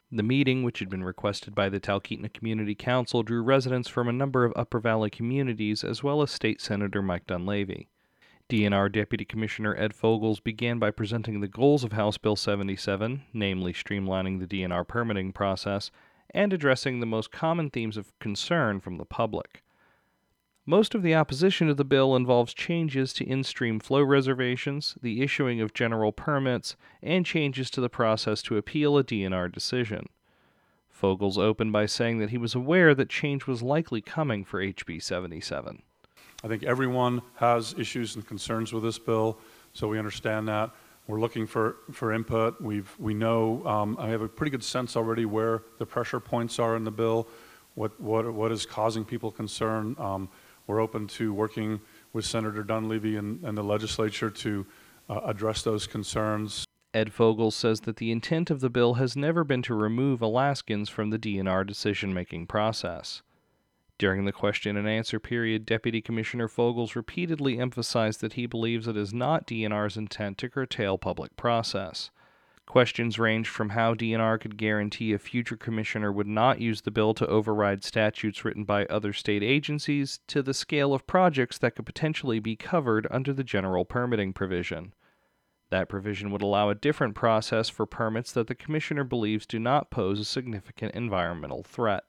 The meeting, which had been requested by the Talkeetna Community Council, drew residents from a number of Upper Valley communities as well as State Senator Mike Dunleavy. DNR Deputy Commissioner Ed Fogels began by presenting the goals of House Bill 77, namely streamlining the DNR permitting process, and addressing the most common themes of concern from the public. Most of the opposition to the bill involves changes to in-stream flow reservations, the issuing of general permits, and changes to the process to appeal a DNR decision. Fogels opened by saying that he was aware that change was likely coming for HB 77. I think everyone has issues and concerns with this bill, so we understand that. We're looking for input. We know, I have a pretty good sense already where the pressure points are in the bill, what is causing people concern. We're open to working with Senator Dunleavy and the legislature to address those concerns. Ed Fogels says that the intent of the bill has never been to remove Alaskans from the DNR decision-making process. During the question and answer period, Deputy Commissioner Fogels repeatedly emphasized that he believes it is not DNR's intent to curtail public process. Questions ranged from how DNR could guarantee a future commissioner would not use the bill to override statutes written by other state agencies to the scale of projects that could potentially be covered under the general permitting provision. That provision would allow a different process for permits that the commissioner believes do not pose a significant environmental threat.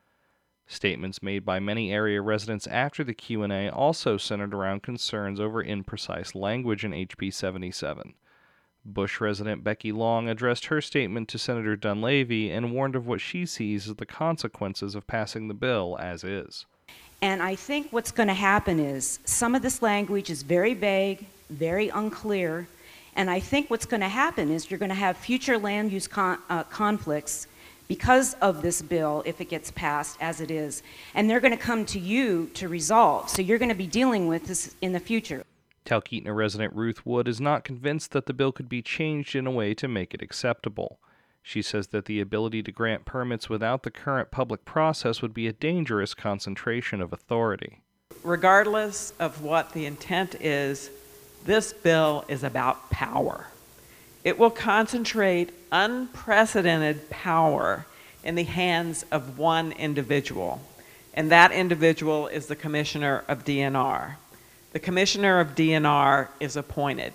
Statements made by many area residents after the Q&A also centered around concerns over imprecise language in HB 77. Bush resident Becky Long addressed her statement to Senator Dunleavy and warned of what she sees as the consequences of passing the bill as is. And I think what's going to happen is some of this language is very vague, very unclear, and I think what's going to happen is you're going to have future land use conflicts because of this bill if it gets passed as it is, and they're going to come to you to resolve. So you're going to be dealing with this in the future. Talkeetna resident Ruth Wood is not convinced that the bill could be changed in a way to make it acceptable. She says that the ability to grant permits without the current public process would be a dangerous concentration of authority. Regardless of what the intent is, this bill is about power. It will concentrate unprecedented power in the hands of one individual, and that individual is the Commissioner of DNR. The Commissioner of DNR is appointed.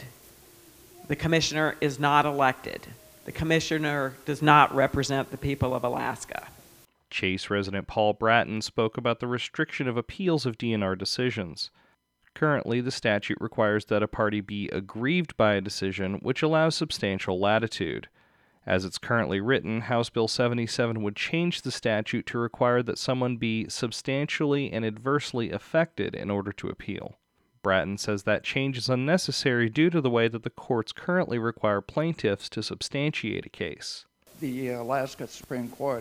The Commissioner is not elected. The Commissioner does not represent the people of Alaska. Chase resident Paul Bratton spoke about the restriction of appeals of DNR decisions. Currently, the statute requires that a party be aggrieved by a decision, which allows substantial latitude. As it's currently written, House Bill 77 would change the statute to require that someone be substantially and adversely affected in order to appeal. Bratton says that change is unnecessary due to the way that the courts currently require plaintiffs to substantiate a case. The Alaska Supreme Court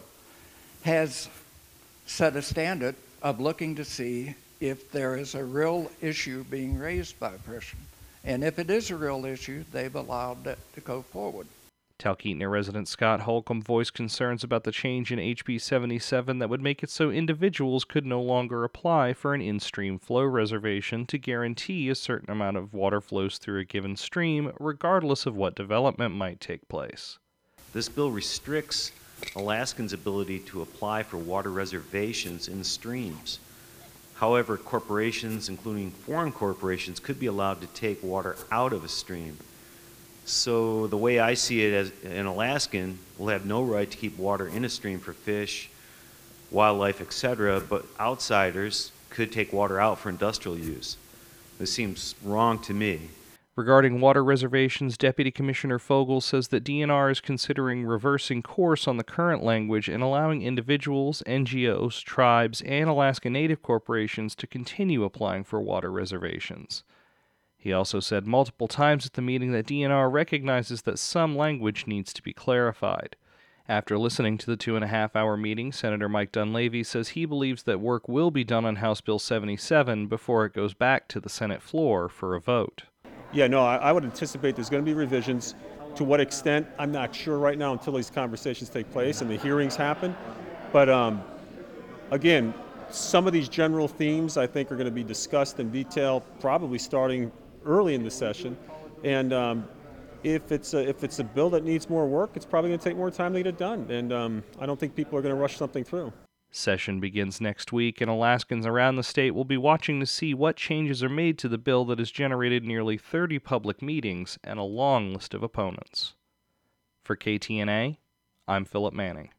has set a standard of looking to see if there is a real issue being raised by a person. And if it is a real issue, they've allowed that to go forward. Talkeetna resident Scott Holcomb voiced concerns about the change in HB 77 that would make it so individuals could no longer apply for an in-stream flow reservation to guarantee a certain amount of water flows through a given stream, regardless of what development might take place. This bill restricts Alaskans' ability to apply for water reservations in streams. However, corporations, including foreign corporations, could be allowed to take water out of a stream. So the way I see it, as an Alaskan will have no right to keep water in a stream for fish, wildlife, etc., but outsiders could take water out for industrial use. This seems wrong to me. Regarding water reservations, Deputy Commissioner Fogel says that DNR is considering reversing course on the current language and allowing individuals, NGOs, tribes, and Alaska Native corporations to continue applying for water reservations. He also said multiple times at the meeting that DNR recognizes that some language needs to be clarified. After listening to the 2.5-hour meeting, Senator Mike Dunleavy says he believes that work will be done on House Bill 77 before it goes back to the Senate floor for a vote. Yeah, no, I would anticipate there's going to be revisions. To what extent, I'm not sure right now until these conversations take place and the hearings happen. But again, some of these general themes I think are going to be discussed in detail, probably starting early in the session. And If it's a bill that needs more work, it's probably going to take more time to get it done. And I don't think people are going to rush something through. Session begins next week, and Alaskans around the state will be watching to see what changes are made to the bill that has generated nearly 30 public meetings and a long list of opponents. For KTNA, I'm Philip Manning.